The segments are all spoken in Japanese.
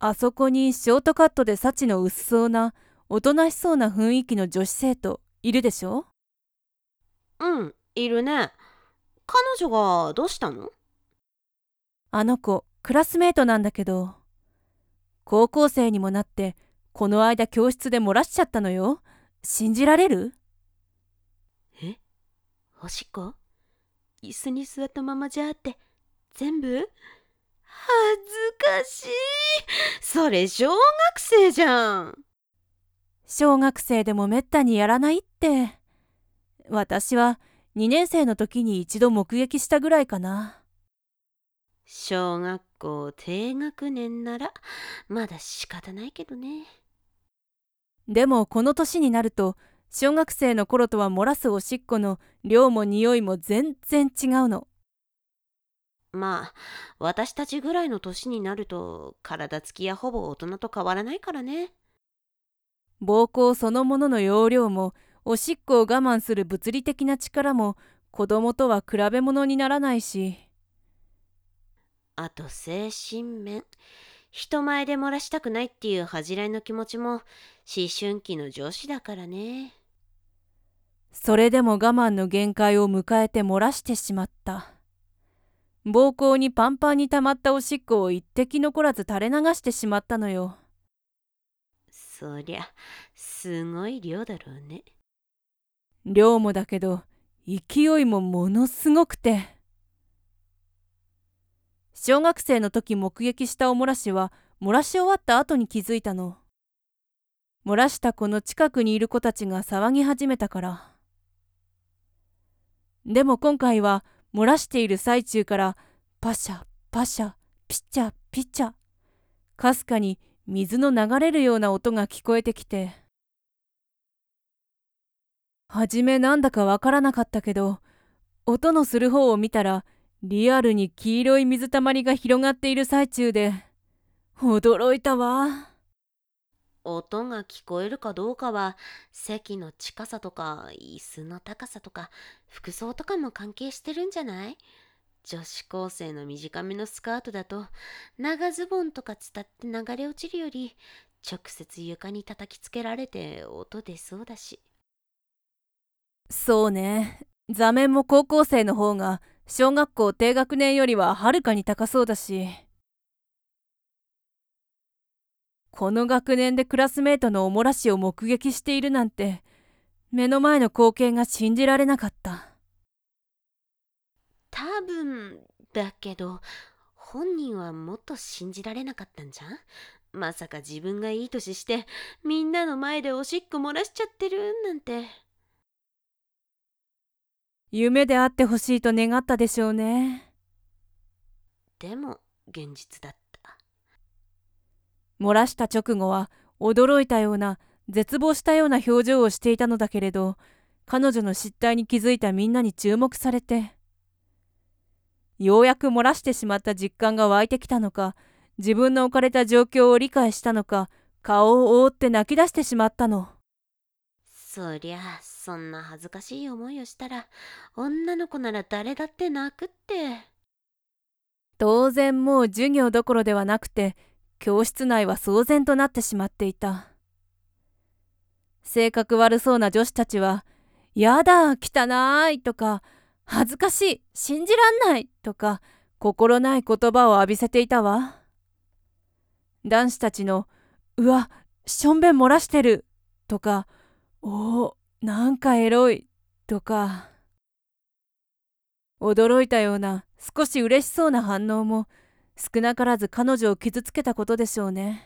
あそこにショートカットで幸の薄そうな、おとなしそうな雰囲気の女子生徒いるでしょ？ うん、いるね。彼女がどうしたの？ あの子、クラスメートなんだけど、高校生にもなって、この間教室で漏らしちゃったのよ。信じられる？ え、おしっこ椅子に座ったままじゃって全部？恥ずかしい。それ小学生じゃん。 小学生でもめったにやらないって。私は2年生の時に一度目撃したぐらいかな。 小学校低学年ならまだ仕方ないけどね。 でもこの年になると、小学生の頃とは漏らすおしっこの量も匂いも全然違うの。 まあ、私たちぐらいの年になると体つきやほぼ大人と変わらないからね。 膀胱そのものの容量も、おしっこを我慢する物理的な力も、子供とは比べ物にならないし。 あと精神面。人前で漏らしたくないっていう恥じらいの気持ちも思春期の女子だからね。 それでも我慢の限界を迎えて漏らしてしまった。膀胱にパンパンに溜まったおしっこを一滴残らず垂れ流してしまったのよ。 そりゃ、すごい量だろうね。 量もだけど、勢いもものすごくて。小学生の時目撃したおもらしは、漏らし終わった後に気づいたの。漏らした子の近くにいる子たちが騒ぎ始めたから。でも今回は、漏らしている最中から、パシャ、パシャ、ピチャ、ピチャ、かすかに水の流れるような音が聞こえてきて、はじめなんだかわからなかったけど、音のする方を見たら、リアルに黄色い水たまりが広がっている最中で、驚いたわ。 音が聞こえるかどうかは席の近さとか椅子の高さとか服装とかも関係してるんじゃない？女子高生の短めのスカートだと長ズボンとか伝って流れ落ちるより直接床に叩きつけられて音出そうだし。 そうね。座面も高校生の方が、小学校低学年よりははるかに高そうだし、この学年でクラスメートのおもらしを目撃しているなんて、目の前の光景が信じられなかった。 多分だけど本人はもっと信じられなかったんじゃん。まさか自分がいい年してみんなの前でおしっこ漏らしちゃってるなんて。 夢であってほしいと願ったでしょうね。 でも現実だった。 漏らした直後は驚いたような、絶望したような表情をしていたのだけれど、彼女の失態に気づいたみんなに注目されて、ようやく漏らしてしまった実感が湧いてきたのか、自分の置かれた状況を理解したのか、顔を覆って泣き出してしまったの。 そりゃそんな恥ずかしい思いをしたら女の子なら誰だって泣くって。 当然もう授業どころではなくて、教室内は騒然となってしまっていた。性格悪そうな女子たちは、やだ、汚いとか、恥ずかしい、信じらんないとか、心ない言葉を浴びせていたわ。男子たちの、うわ、しょんべん漏らしてるとか、おお、なんかエロいとか、驚いたような、少し嬉しそうな反応も、少なからず彼女を傷つけたことでしょうね。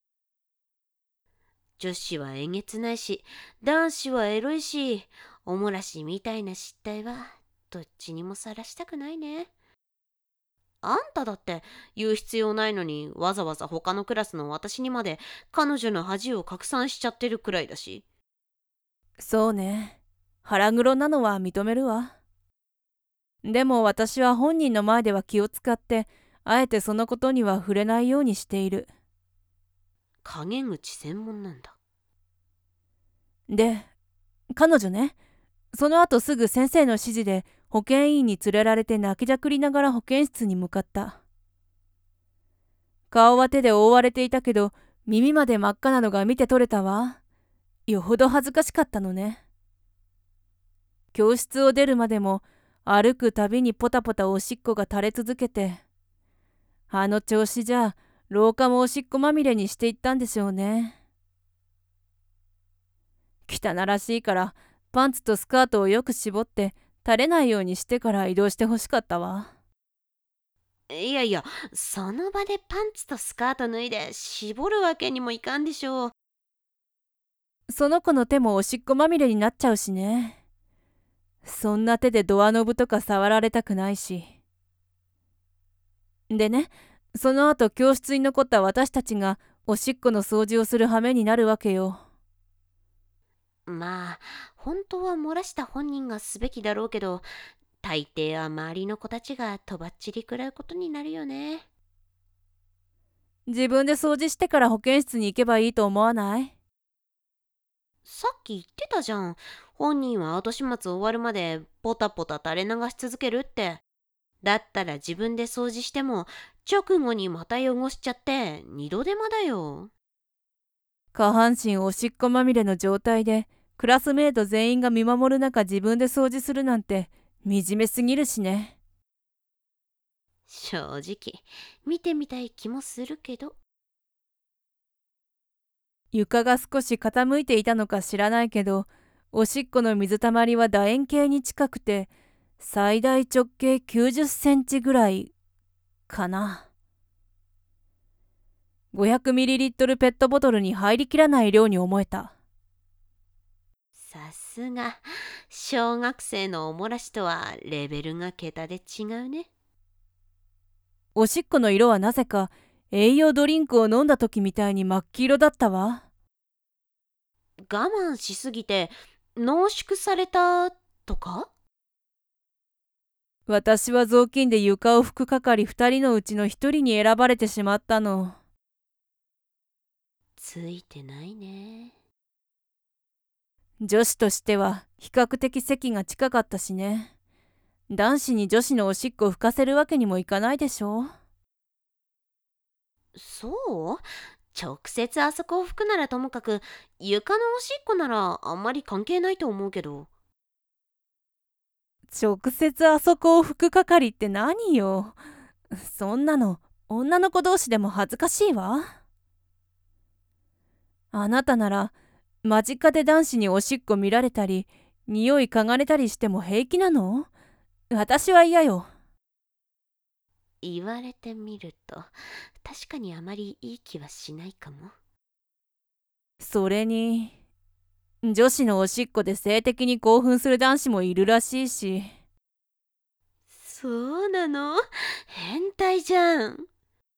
女子はえげつないし男子はエロいしおもらしみたいな失態はどっちにもさらしたくないね。あんただって言う必要ないのにわざわざ他のクラスの私にまで彼女の恥を拡散しちゃってるくらいだし。 そうね。腹黒なのは認めるわ。でも私は本人の前では気を使って、あえてそのことには触れないようにしている。 陰口専門なんだ。 で、彼女ね、その後すぐ先生の指示で保健委員に連れられて泣きじゃくりながら保健室に向かった。 顔は手で覆われていたけど、耳まで真っ赤なのが見て取れたわ。よほど恥ずかしかったのね。教室を出るまでも歩くたびにポタポタおしっこが垂れ続けて、あの調子じゃ廊下もおしっこまみれにしていったんでしょうね。汚らしいからパンツとスカートをよく絞って垂れないようにしてから移動してほしかったわ。 いやいや、その場でパンツとスカート脱いで絞るわけにもいかんでしょう。 その子の手もおしっこまみれになっちゃうしね。そんな手でドアノブとか触られたくないし。でね、その後教室に残った私たちがおしっこの掃除をする羽目になるわけよ。 まあ、本当は漏らした本人がすべきだろうけど、大抵は周りの子たちがとばっちり食らうことになるよね。 自分で掃除してから保健室に行けばいいと思わない？ さっき言ってたじゃん。本人は後始末終わるまでポタポタ垂れ流し続けるって。だったら自分で掃除しても直後にまた汚しちゃって二度手間だよ。 下半身おしっこまみれの状態でクラスメート全員が見守る中自分で掃除するなんて惨めすぎるしね。 正直見てみたい気もするけど。 床が少し傾いていたのか知らないけど、おしっこの水たまりは楕円形に近くて、最大直径90センチぐらいかな。500ml ペットボトルに入りきらない量に思えた。 さすが小学生のおもらしとはレベルが桁で違うね。 おしっこの色はなぜか栄養ドリンクを飲んだ時みたいに真っ黄色だったわ。 我慢しすぎて濃縮されたとか？ 私は雑巾で床を拭く係2人のうちの1人に選ばれてしまったの。 ついてないね。 女子としては比較的席が近かったしね。男子に女子のおしっこを拭かせるわけにもいかないでしょ。 そう？直接あそこを拭くならともかく床のおしっこならあんまり関係ないと思うけど。 直接あそこを拭く係って何よ。そんなの女の子同士でも恥ずかしいわ。あなたなら間近で男子におしっこ見られたり匂い嗅がれたりしても平気なの？私は嫌よ。 言われてみると確かにあまりいい気はしないかも。 それに女子のおしっこで性的に興奮する男子もいるらしいし。 そうなの？変態じゃん。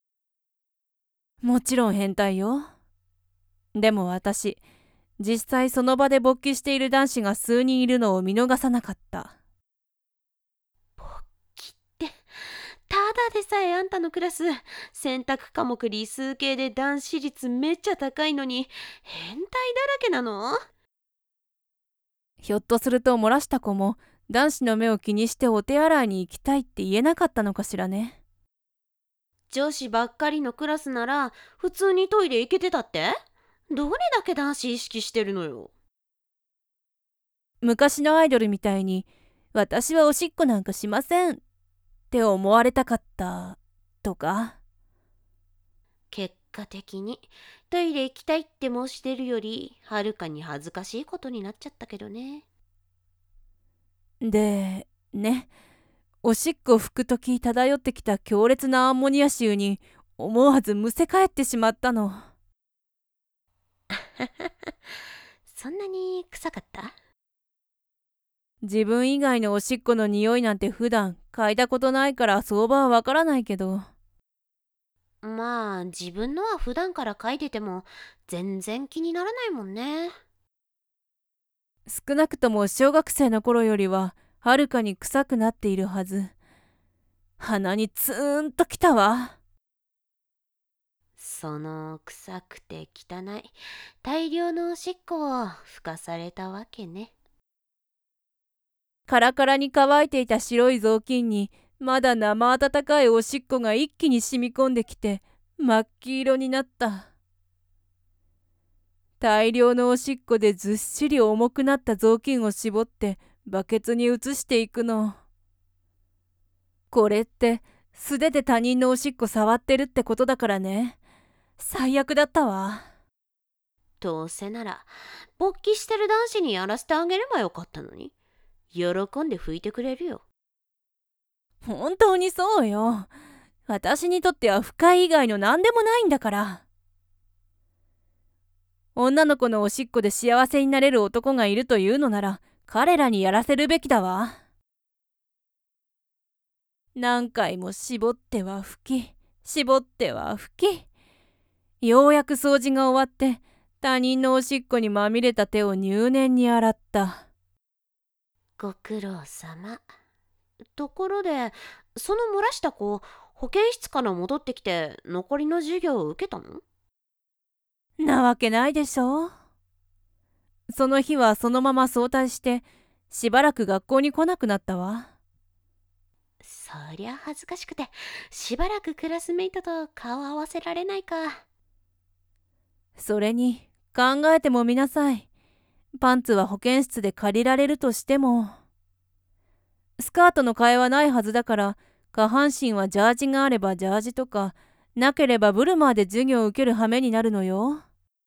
もちろん変態よ。でも私、実際その場で勃起している男子が数人いるのを見逃さなかった。 勃起ってただでさえあんたのクラス選択科目理数系で男子率めっちゃ高いのに変態だらけなの？ ひょっとすると漏らした子も男子の目を気にしてお手洗いに行きたいって言えなかったのかしらね。 女子ばっかりのクラスなら普通にトイレ行けてたって？どれだけ男子意識してるのよ。 昔のアイドルみたいに私はおしっこなんかしませんって思われたかったとか。 結果的にトイレ行きたいって申し出るよりはるかに恥ずかしいことになっちゃったけどね。 で、ね、おしっこ拭くとき漂ってきた強烈なアンモニア臭に思わずむせ返ってしまったの。 そんなに臭かった？ 自分以外のおしっこの匂いなんて普段嗅いだことないから相場はわからないけど。 まあ自分のは普段から嗅いでても全然気にならないもんね。 少なくとも小学生の頃よりははるかに臭くなっているはず。鼻にツーンときたわ。 その臭くて汚い大量のおしっこをふかされたわけね。 カラカラに乾いていた白い雑巾にまだ生温かいおしっこが一気に染み込んできて、 真っ黄色になった。大量のおしっこでずっしり重くなった雑巾を絞ってバケツに移していくの。これって素手で他人のおしっこ触ってるってことだからね。最悪だったわ。 どうせなら勃起してる男子にやらせてあげればよかったのに。喜んで拭いてくれるよ。 本当にそうよ。私にとっては不快以外の何でもないんだから。女の子のおしっこで幸せになれる男がいるというのなら彼らにやらせるべきだわ。何回も絞っては拭き、絞っては拭き、ようやく掃除が終わって他人のおしっこにまみれた手を入念に洗った。 ご苦労様。ところで、その漏らした子、保健室から戻ってきて残りの授業を受けたの？ なわけないでしょ。その日はそのまま早退してしばらく学校に来なくなったわ。 そりゃ恥ずかしくて、しばらくクラスメイトと顔合わせられないか。 それに考えてもみなさい。パンツは保健室で借りられるとしてもスカートの替えはないはずだから、下半身はジャージがあればジャージとか、なければブルマーで授業を受ける羽目になるのよ。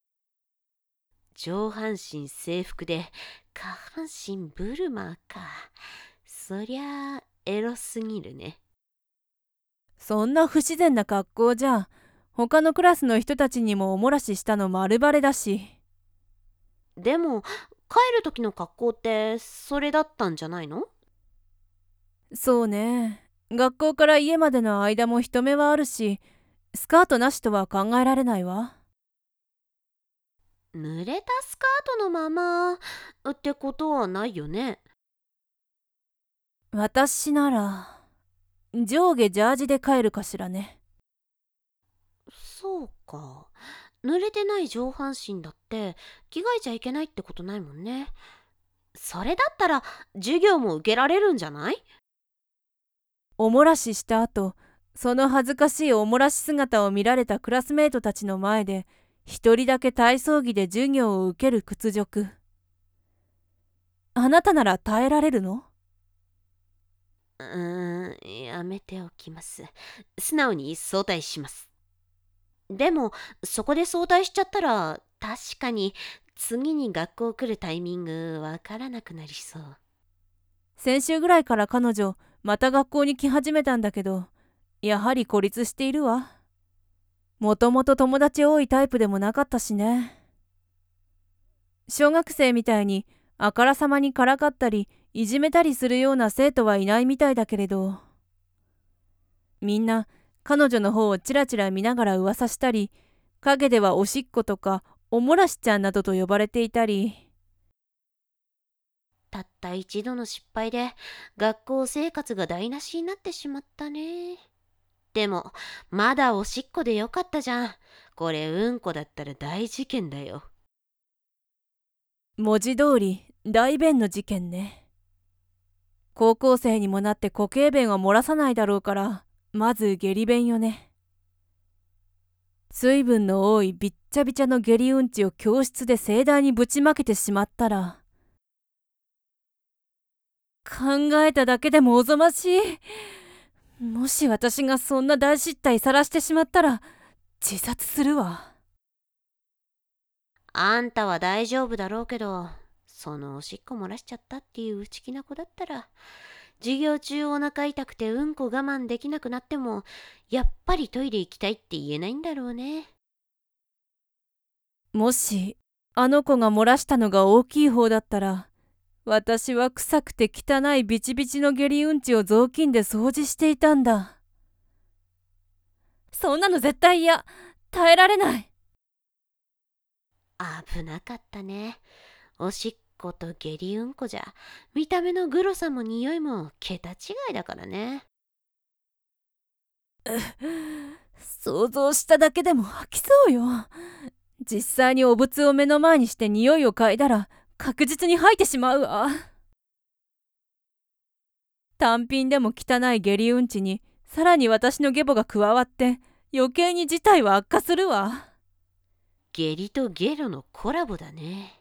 上半身制服で下半身ブルマーか。そりゃあエロすぎるね。 そんな不自然な格好じゃ他のクラスの人たちにもおもらししたの丸バレだし。 でも帰る時の格好ってそれだったんじゃないの？ そうね。学校から家までの間も人目はあるし、スカートなしとは考えられないわ。 濡れたスカートのままってことはないよね。 私なら上下ジャージで帰るかしらね。 そうか。濡れてない上半身だって着替えちゃいけないってことないもんね。それだったら授業も受けられるんじゃない？ おもらしした後、その恥ずかしいおもらし姿を見られたクラスメートたちの前で、一人だけ体操着で授業を受ける屈辱。あなたなら耐えられるの？ やめておきます。素直に早退します。でもそこで早退しちゃったら確かに次に学校来るタイミングわからなくなりそう。 先週ぐらいから彼女、また学校に来始めたんだけど、やはり孤立しているわ。もともと友達多いタイプでもなかったしね。小学生みたいにあからさまにからかったりいじめたりするような生徒はいないみたいだけれど、みんな彼女の方をちらちら見ながら噂したり、陰ではおしっことかおもらしちゃんなどと呼ばれていたり。 たった一度の失敗で学校生活が台無しになってしまったね。でもまだおしっこでよかったじゃん。これうんこだったら大事件だよ。 文字通り大便の事件ね。高校生にもなって固形便を漏らさないだろうから、まず下痢便よね。水分の多いびっちゃびちゃの下痢うんちを教室で盛大にぶちまけてしまったら、考えただけでもおぞましい。もし私がそんな大失態さらしてしまったら自殺するわ。 あんたは大丈夫だろうけど、そのおしっこ漏らしちゃったっていう内気な子だったら、授業中お腹痛くてうんこ我慢できなくなっても、やっぱりトイレ行きたいって言えないんだろうね。 もしあの子が漏らしたのが大きい方だったら、私は臭くて汚いビチビチの下痢うんちを雑巾で掃除していたんだ。そんなの絶対嫌。耐えられない。 危なかったね。おしっこと下痢うんこじゃ、見た目のグロさも匂いも桁違いだからね。 想像しただけでも吐きそうよ。実際にお物を目の前にして匂いを嗅いだら確実に吐いてしまうわ。単品でも汚い下痢うんちにさらに私のゲボが加わって余計に事態は悪化するわ。 ゲリとゲロのコラボだね。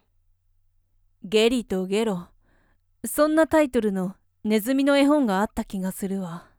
ゲリとゲロ、そんなタイトルのネズミの絵本があった気がするわ。